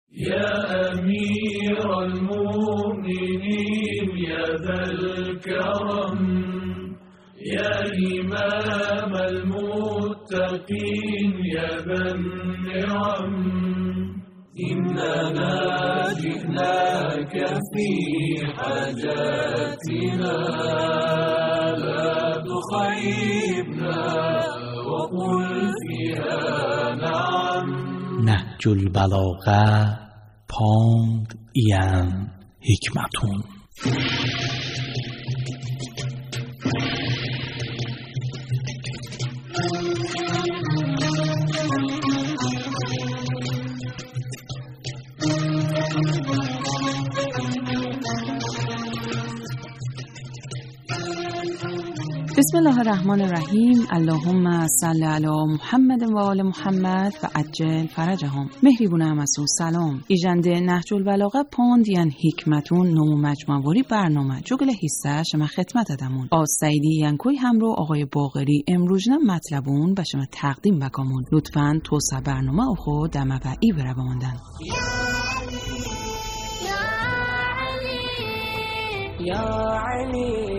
يا أمير المؤمنين يا ذا الكرم يا إمام المتقين يا ذا النعم إننا جئناك في حاجاتنا لا تخيبنا وقل فيها نعم. نهج البلاغه پوند این حکمتون. بسم الله الرحمن الرحیم. اللهم صل علی محمد و آل محمد و عجل فرجهم. مهربون مسعود سلام. ایجنده نهج البلاغه پوند یان حکمتون نمو مجموعی برنامه جوگل حصه شما خدمت ادمون. از سعیدی ینکوی همرو آقای باقری امروزنا مطلبون به شما تقدیم بکامون. لطفاً توسع برنامه اخو دمه و ای بره بماندن. یا علی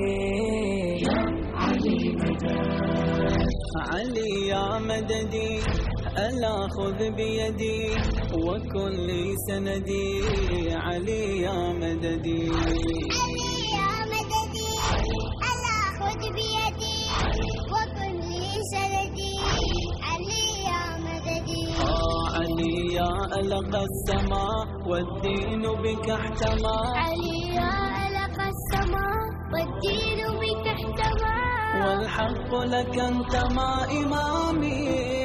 علي يا مددي ألا خذ بيدي وكن لي سندي علي يا مددي يا مددي ألا خذ بيدي وكن لي سندي علي يا مددي علي يا ألق السماء والدين بك احتمى علي يا ألق السماء والدين بك احتمى والحق لك أنت ما إمامي.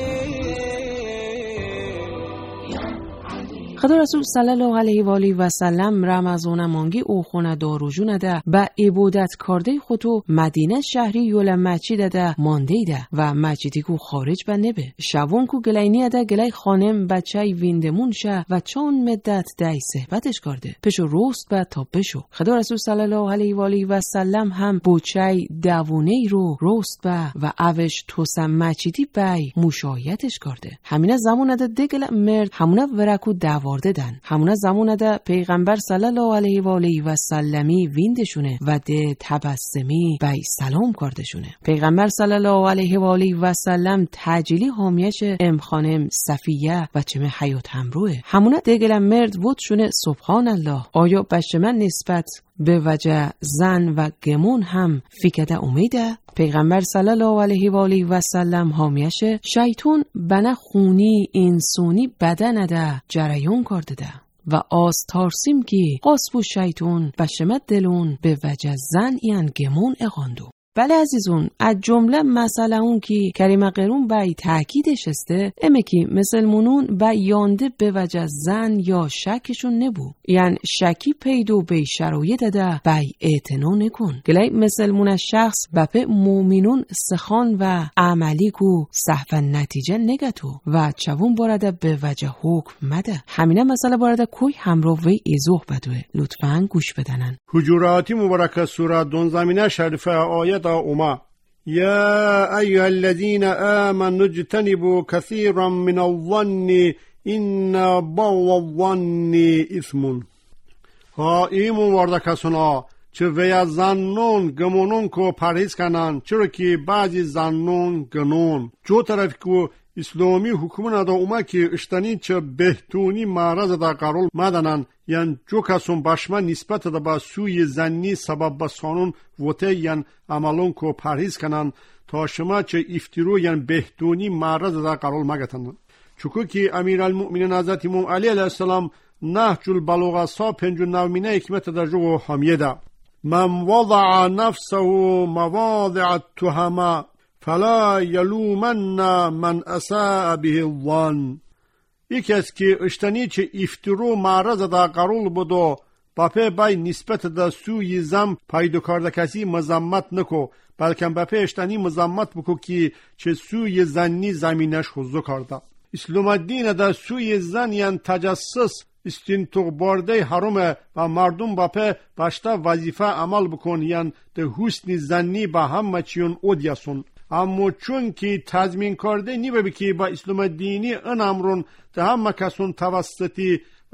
خدا رسول صلی الله علیه و آله و سلم رمضان مانگی او خونه داروجون ده و عبادت کرده خودو مدینه شهری یول مسجد ده مانده ده و مسجدی کو خارج به نبه شوون کو گلینی ده گلی خانم بچای ویندمون شه و چون مدت دای صحبتش کرده پشو روست به تا بشو. خدا رسول صلی الله علیه و آله و سلم هم بوچای دوونه رو روست به و اوش توسم مسجدی بای مشایعتش کرده. همینه زمان ده دگل مرد همونه ورکو دن. همونه زمونه ده پیغمبر صلی الله علیه و آله و سلمی ویندشونه و ده تبسمی بای سلام کردشونه. پیغمبر صلی الله علیه و آله و سلم تجلی حامیش خانم صفیه و چمه حیات همروه. همونه دگل مرد وودشونه سبحان الله. آیا بشمه نسبت به وجه زن و گمون هم فیکده امیده؟ پیغمبر صلی الله علیه و آله و سلم حامیش شیطون بنا خونی انسانی بدن ده جریان کرده ده و آز تارسیم که قاسبو شیطون بشمت دلون به وجه زن این گمون اغاندو. بله عزیزون، از جمله مسئله اون که کریم قرون بای تاکیدش استه امه که مسلمونون با یانده به وجه زن یا شکشون نبو، یعنی شکی پیدو به شرایط ده بای اعتنا نکن. گلی مسلمون شخص بپه مومنون سخان و عملی کو صحف نتیجه نگتو و چوون بارده به وجه حکم مده. همینه مسئله بارده کوی همراه وی ایزوح بدوه. لطفاً گوش بدنن. حجراتی مبارکه سوره 12 شریفه آیت اوما یا ایها الذین آمنوا اجتنبوا كثيرا من الظن ان بعض الظن اثم. ها ایمون وارده کسانا چه ویا زنون گمونون کو پرهیز کنن چرا که بعضی زنون گنون جو طرف کو اسلامی حکومت دا اوما که اشتنی چه بهتونی معرض دا قرار مدنن یعنی جو کسون باشما نسبت دا با سوی زنی سبب بسانون وطه یعنی عملون کو پرهیز کنن تا شما چه افترو یعنی بهتونی معرض دا قرار مگتن. چکو که امیر المؤمنین حضرت امام علی علیه السلام نهج البلاغه سا 59 حکمت دا جو حامیه دا من وضع نفسه مواضع التهمه فلا یلومن من اساء به الظن. یکی از که اشتنی چه افترو معرض دا قرول بودو باپه بای نسبت دا سوی زم پیدا کرده کسی مزمت نکو بلکه باپه اشتنی مزمت بکو که چه سوی زنی زمینش حضو کرده. اسلام الدین دا سوی زن یعنی تجسس استنتوق بارده حرمه و مردم باپه باشتا وظیفه عمل بکن یعنی ده حسن زنی با همه چیون اودیسون. اما چون که تضمین کرده نیبه که با اسلام دینی این امرون ده همه کسون توسطی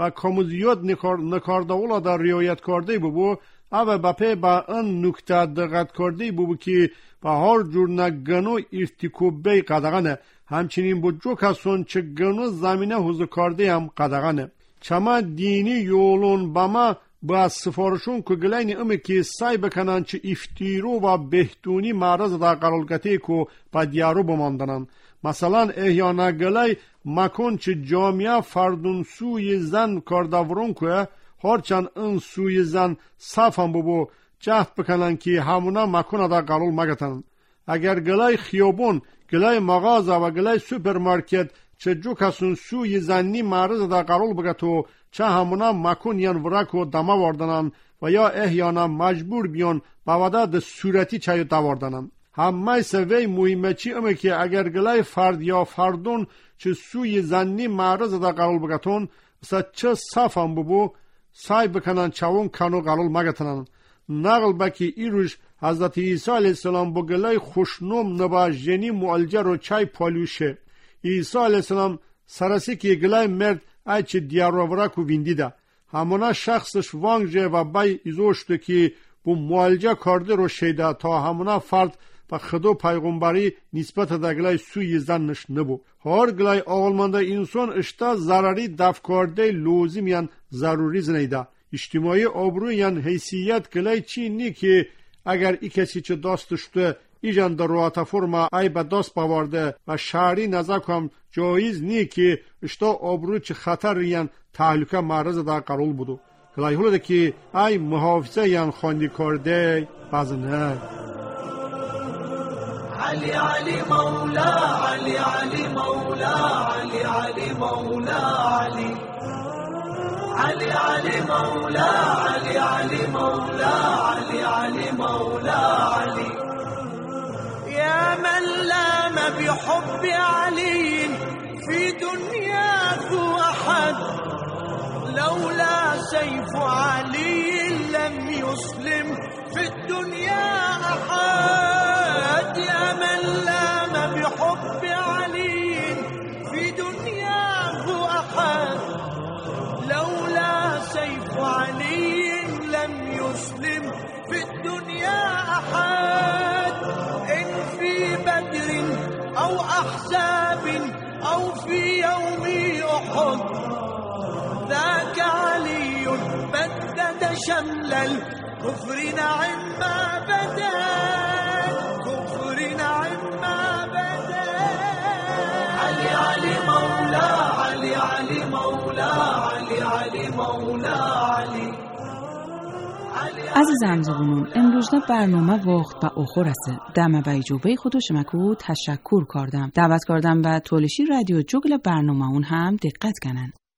و کاموزیات نکارده اولا در ریایت کرده ببو او بپه با ان نکته دقت کرده ببو که به هر جور نگنو ارتکوبه قدغنه همچنین bu جو کسون چه گنو زمینه حوزه کرده هم قدغنه چما دینی یولون بما با سفارشون که گلین امی که سعی بکنن چه افتیرو و بهتونی معرض در قرارگتی که با دیارو بماندنن مثلا احیانا گلی مکن چه جامعه فردون سوی زن کاردورون که هرچند این سوی زن صف هم ببو جهد بکنن که همونا مکن در قرار مگتن اگر گلی خیابون گلای مغازه و گلای سوپرمارکت چه جو کسون سوی زنی معرض در قرار بگتو چه همونا مکن یان ورکو دما واردنن و یا احیانا مجبور بیان باوده ده صورتی چه دواردنن همه سوی مهمه چی امه که اگر گلای فرد یا فردون چه سوی زنی معرض در قرار بگتون چه صف هم ببو سعی بکنن چون کنو قرار مگتنن نقل بکی ایروش حضرت عیسی علیه السلام با گلای خوشنوم نبا جنی معالجه رو چای پالوشه عیسی علیه السلام سرسی که گلای مرد ایچه دیاروورک و ویندیده همونا شخصش وانگجه و بای ایزوشته که با معالجه کرده رو شیده تا همونا فرد و خدا پیغمبری نسبت در گلای سوی زنش نبو هر گلای آغلمانده انسان اشتا ضرری دفع کرده لوزی میان ضروری زنیده اجتماعی آبروی یان حیثیت گلای چی نی که اگر ای کسی چه داستشته ایجان در روات فرما ای به دست باورده و شهری نزاک هم جایز نی که اشتا آبروی چه خطر ریان تحلیکه معرض در قرول بودو گلای هلوده که ای محافظه یان خواندی کرده بازنه علي علي مولا علي علي مولا علي علي مولا علي علي علي مولا علي علي مولا علي علي مولا علي يا من لام بحب علي في دنياك أحد لولا سيف علي لم يسلم في الدنيا أحد يا من لام بحب علي في دنياه أحد لولا سيف علي لم يسلم في الدنيا أحد إن في بدر أو أحزاب أو في يوم أحد ذاك علي بدد شمل الكفر نعم ما بدا كفر نعم ما بدا علي علي مولا علي علي مولا علي علي مولا علي عزیز همزغونون امروز برنامه وقت و اخور است دم و ایجوبه خودو شمکو تشکر کردم دعوت کردم و تولشی رادیو جوگل برنامه اون هم دقت کنن